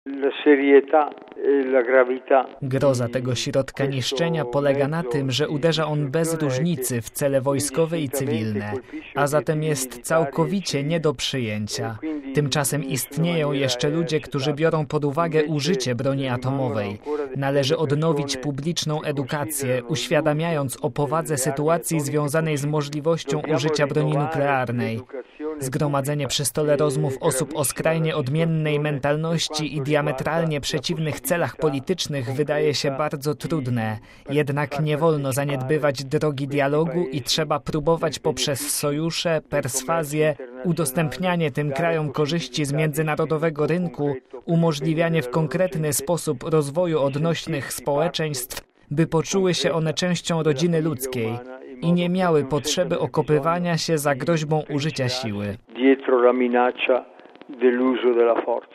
Groza tego środka niszczenia polega na tym, że uderza on bez różnicy w cele wojskowe i cywilne, a zatem jest całkowicie nie do przyjęcia. Tymczasem istnieją jeszcze ludzie, którzy biorą pod uwagę użycie broni atomowej. Należy odnowić publiczną edukację, uświadamiając o powadze sytuacji związanej z możliwością użycia broni nuklearnej. Zgromadzenie przy stole rozmów osób o skrajnie odmiennej mentalności i diametralnie przeciwnych celach politycznych wydaje się bardzo trudne. Jednak nie wolno zaniedbywać drogi dialogu i trzeba próbować poprzez sojusze, perswazję, udostępnianie tym krajom korzyści z międzynarodowego rynku, umożliwianie w konkretny sposób rozwoju odnośnych społeczeństw, by poczuły się one częścią rodziny ludzkiej i nie miały potrzeby okopywania się za groźbą użycia siły.